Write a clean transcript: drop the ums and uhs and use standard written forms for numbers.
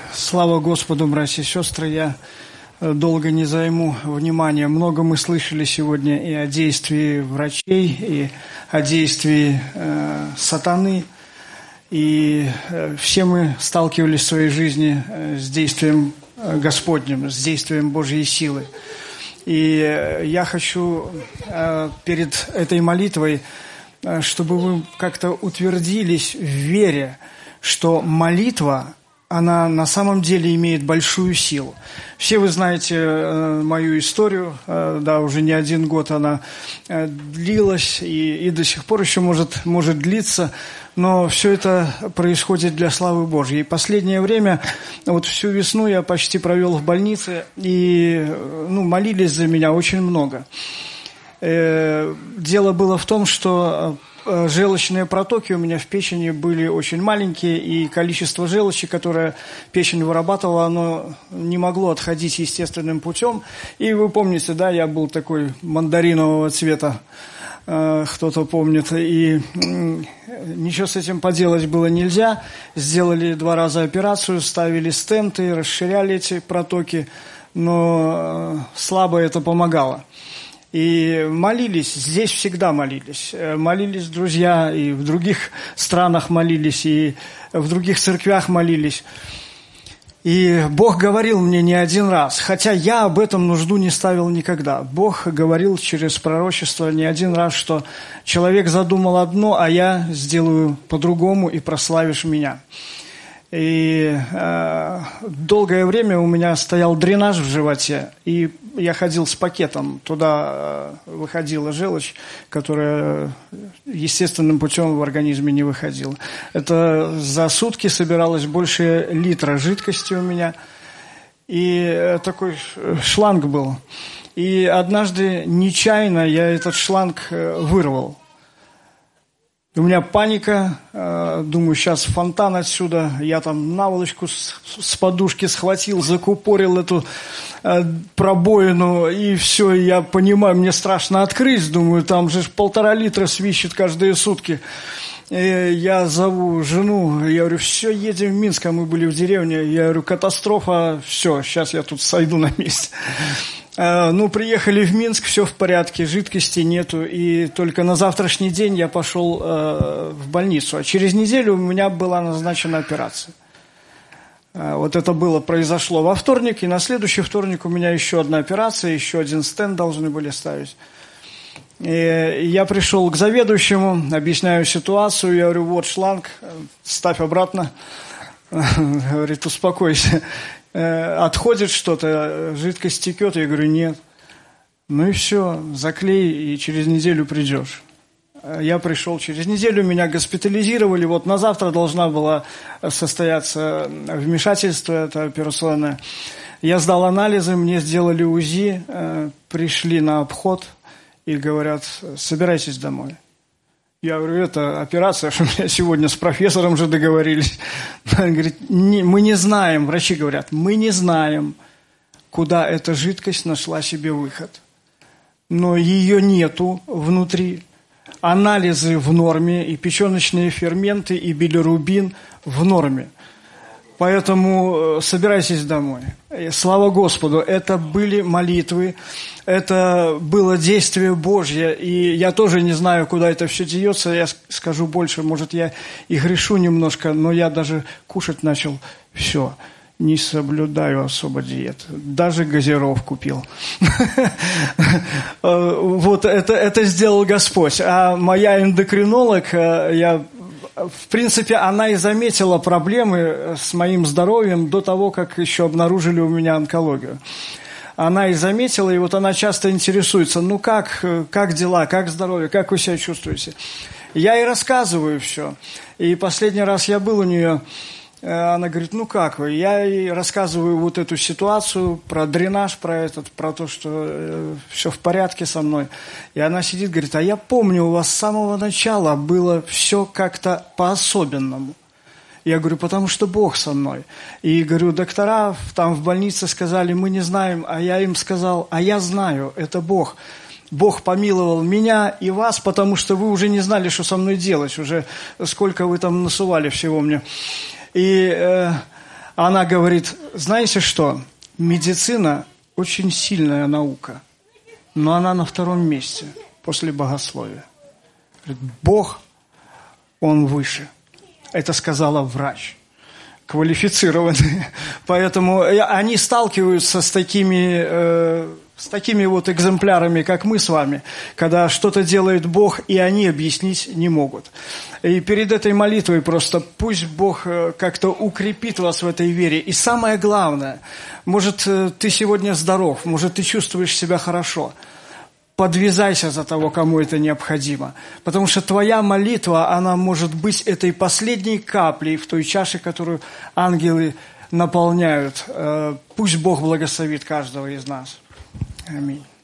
Слава Господу, братья и сестры, я долго не займу внимания. Много мы слышали сегодня и о действии врачей, и о действии сатаны. И все мы сталкивались в своей жизни с действием Господним, с действием Божьей силы. И я хочу перед этой молитвой, чтобы вы как-то утвердились в вере, что молитва, она на самом деле имеет большую силу. Все вы знаете мою историю, да, уже не один год она длилась и до сих пор еще может длиться, но все это происходит для славы Божьей. И последнее время, вот всю весну я почти провел в больнице, и молились за меня очень много. Дело было в том, что желчные протоки у меня в печени были очень маленькие, и количество желчи, которое печень вырабатывала, оно не могло отходить естественным путем. И вы помните, да, я был такой мандаринового цвета, кто-то помнит, и ничего с этим поделать было нельзя. Сделали 2 раза операцию, ставили стенты, расширяли эти протоки, но слабо это помогало. И молились, здесь всегда молились. Молились друзья, и в других странах молились, и в других церквях молились. И Бог говорил мне не один раз, хотя я об этом нужду не ставил никогда. Бог говорил через пророчество не один раз, что человек задумал одно, а я сделаю по-другому, и прославишь меня. И долгое время у меня стоял дренаж в животе, и я ходил с пакетом, туда выходила желчь, которая естественным путем в организме не выходила. Это за сутки собиралось больше литра жидкости у меня, и такой шланг был. И однажды нечаянно я этот шланг вырвал. У меня паника, думаю, сейчас фонтан отсюда. Я там наволочку с подушки схватил, закупорил эту пробоину, и все, я понимаю, мне страшно открыть, думаю, там же 1,5 литра свищет каждые сутки. И я зову жену, я говорю, все, едем в Минск, а мы были в деревне. Я говорю, катастрофа, все, сейчас я тут сойду на месте. Приехали в Минск, все в порядке, жидкости нету, и только на завтрашний день я пошел в больницу. А через неделю у меня была назначена операция. Вот это произошло во вторник, и на следующий вторник у меня еще одна операция, еще один стенд должны были ставить. И я пришел к заведующему, объясняю ситуацию, я говорю, вот шланг, ставь обратно. Говорит, успокойся. Отходит что-то, жидкость текет, я говорю, нет. Ну и все, заклей, и через неделю придешь. Я пришел через неделю, меня госпитализировали, вот на завтра должна была состояться вмешательство, это операционное. Я сдал анализы, мне сделали УЗИ, пришли на обход и говорят, собирайтесь домой. Я говорю, это операция, что мы сегодня с профессором же договорились. Он говорит, мы не знаем, врачи говорят, мы не знаем, куда эта жидкость нашла себе выход. Но ее нету внутри. Анализы в норме, и печеночные ферменты, и билирубин в норме. Поэтому собирайтесь домой. Слава Господу, это были молитвы, это было действие Божье, и я тоже не знаю, куда это все деется, я скажу больше, может, я и грешу немножко, но я даже кушать начал все, не соблюдаю особо диет, даже газировку пил. Вот это сделал Господь, а моя эндокринолог, в принципе, она и заметила проблемы с моим здоровьем до того, как еще обнаружили у меня онкологию. Она и заметила, и вот она часто интересуется, как дела, как здоровье, как вы себя чувствуете. Я ей рассказываю все. И последний раз я был у нее, она говорит, как вы? Я ей рассказываю вот эту ситуацию про дренаж, про то, что все в порядке со мной. И она сидит, говорит, а я помню, у вас с самого начала было все как-то по-особенному. Я говорю, потому что Бог со мной. И говорю, доктора там в больнице сказали, мы не знаем, а я им сказал, а я знаю, это Бог. Бог помиловал меня и вас, потому что вы уже не знали, что со мной делать, уже сколько вы там насували всего мне. И Она говорит, знаете что, медицина очень сильная наука, но она на втором месте после богословия. Говорит, Бог, Он выше. Это сказала врач, квалифицированный. Поэтому они сталкиваются с такими вот экземплярами, как мы с вами, когда что-то делает Бог, и они объяснить не могут. И перед этой молитвой просто пусть Бог как-то укрепит вас в этой вере. И самое главное, может, ты сегодня здоров, может, ты чувствуешь себя хорошо. Подвязайся за того, кому это необходимо. Потому что твоя молитва, она может быть этой последней каплей в той чаше, которую ангелы наполняют. Пусть Бог благословит каждого из нас. Аминь.